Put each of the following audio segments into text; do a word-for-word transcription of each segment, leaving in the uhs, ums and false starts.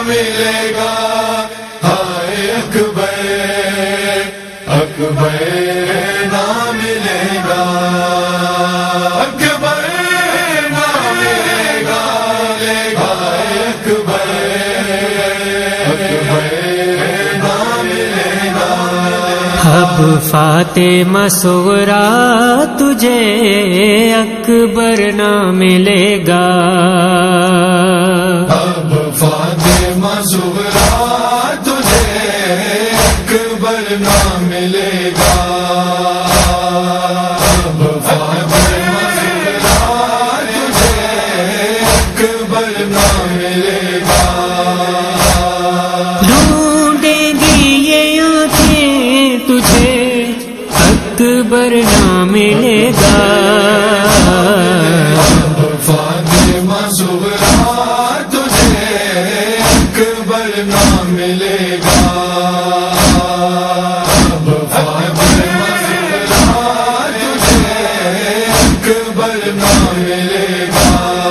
ملے گا، ہائے اکبر اکبر نہ ملے گا، اکبر نہ ملے گا، ہائے اکبر اکبر نہ ملے گا۔ اب فاطمہ صغریٰ تجھے اکبر نہ ملے گا، اب فاطمہ صغریٰ تجھے اکبر نہ ملے گا، اب فاطمہ صغریٰ تجھے اکبر نہ ملے گا۔ ڈھونڈیں گی یہ آنکھیں تجھے اکبر نہ ملے گا، اب فاطمہ صغریٰ تجھے اکبر نہ ملے گا، اب فاطمہ صغریٰ تجھے اکبر نہ ملے گا۔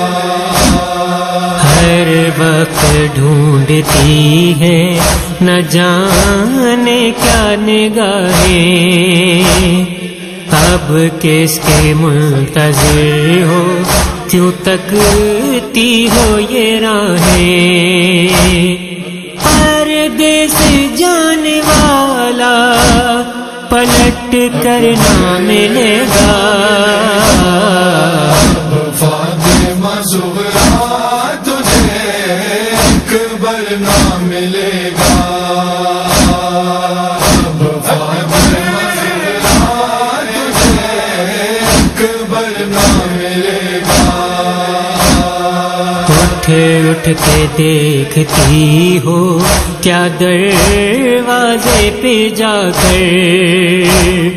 ہر وقت ڈھونڈتی ہے نہ جانے کیا نگاہیں، اب کس کے منتظر ہو کیوں تکتی ہو یہ راہیں، پردے سے جانے والا پلٹ کر نہ ملے گا، اب فاطمہ صغریٰ تجھے اکبر نہ ملے گا، اب فاطمہ صغریٰ تجھے اکبر نہ ملے گا۔ اٹھ اٹھ کے دیکھتی ہو کیا دروازے پہ جا کر،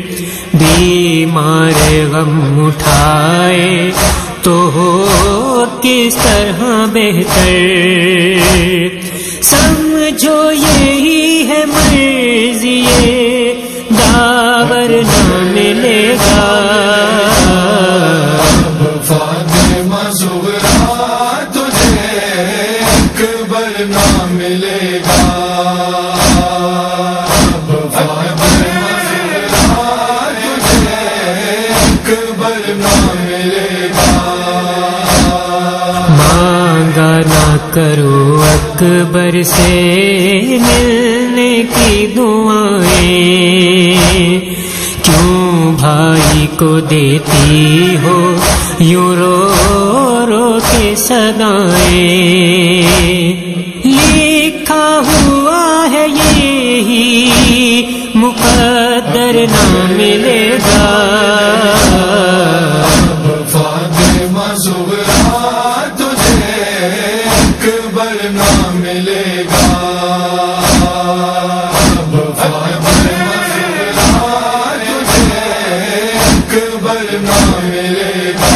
بیمار غم اٹھائے تو ہو کس طرح بہتر، سمجھو یہی ہے مرضی داور نہ ملے گا، اب فاطمہ صغریٰ تجھے اکبر نہ ملے گا، اب فاطمہ صغریٰ تجھے اکبر نہ ملے گا۔ مانگا نہ کرو اکبر سے ملنے کی دعائیں، کیوں بھائی کو دیتی ہو یوں رو رو کے صدائیں، لکھا ہوا ہے یہی مقدر نہ ملے گا، اب فاطمہ صغریٰ تجھے اکبر نہ ملے گا، اب فاطمہ صغریٰ تجھے اکبر نہ ملے گا۔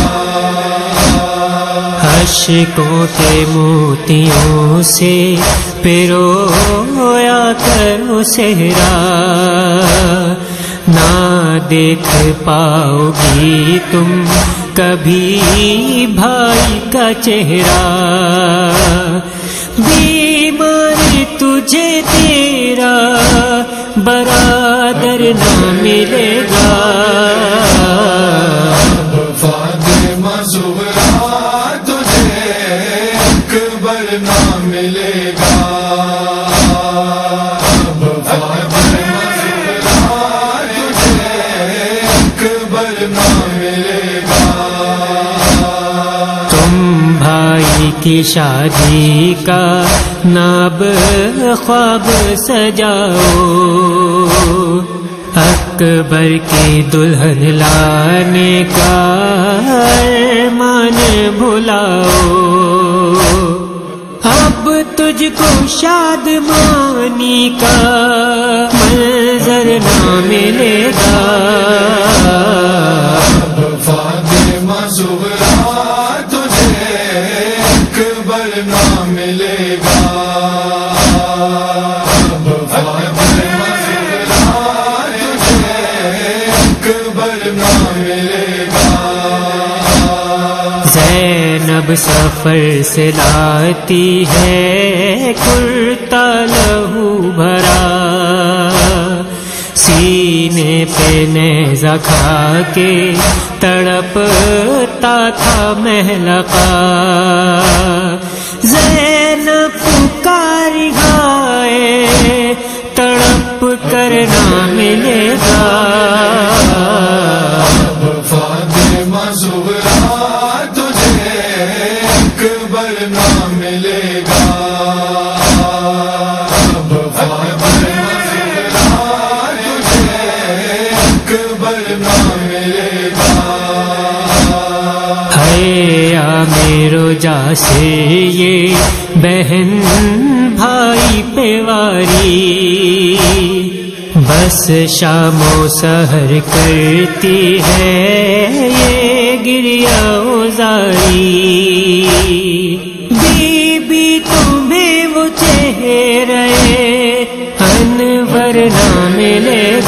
عاشقوں کے موتیوں سے پرویا کرو صحرا، نہ دیکھ پاؤ گی تم کبھی بھائی کا چہرہ، بیمار تجھے تیرا برادر نہ ملے گا، اب فاطمہ صغریٰ تجھے اکبر نہ ملے گا، اب فاطمہ صغریٰ تجھے اکبر نہ ملے گا۔ تم بھائی کی شادی کا ناب خواب سجاؤ، اکبر کی دلہن لانے کا ارمان بھلاؤ، اب تجھ کو شادمانی کا منظر نہ ملے گا، اب فاطمہ صغریٰ تجھے اکبر نہ ملے گا، اب فاطمہ صغریٰ تجھے اکبر نہ ملے گا۔ زینب سفر سے لاتی ہے کرتا لہو بھرا، سینے پہ نیزہ کھا کے تڑپتا تھا محلقہ، زینب پکاری گائے تڑپ کر نہ ملے گا، فاطمہ زہرا تجھے اکبر نہ ملے گا، فاطمہ زہرا تجھے اکبر نہ ملے گا۔ ہے میرو جا سے یہ بہن بھائی پہ واری، بس شام و سحر کرتی ہے یہ گریہ ازاری، بی بی تمہیں وہ چہرے انور نہ ملے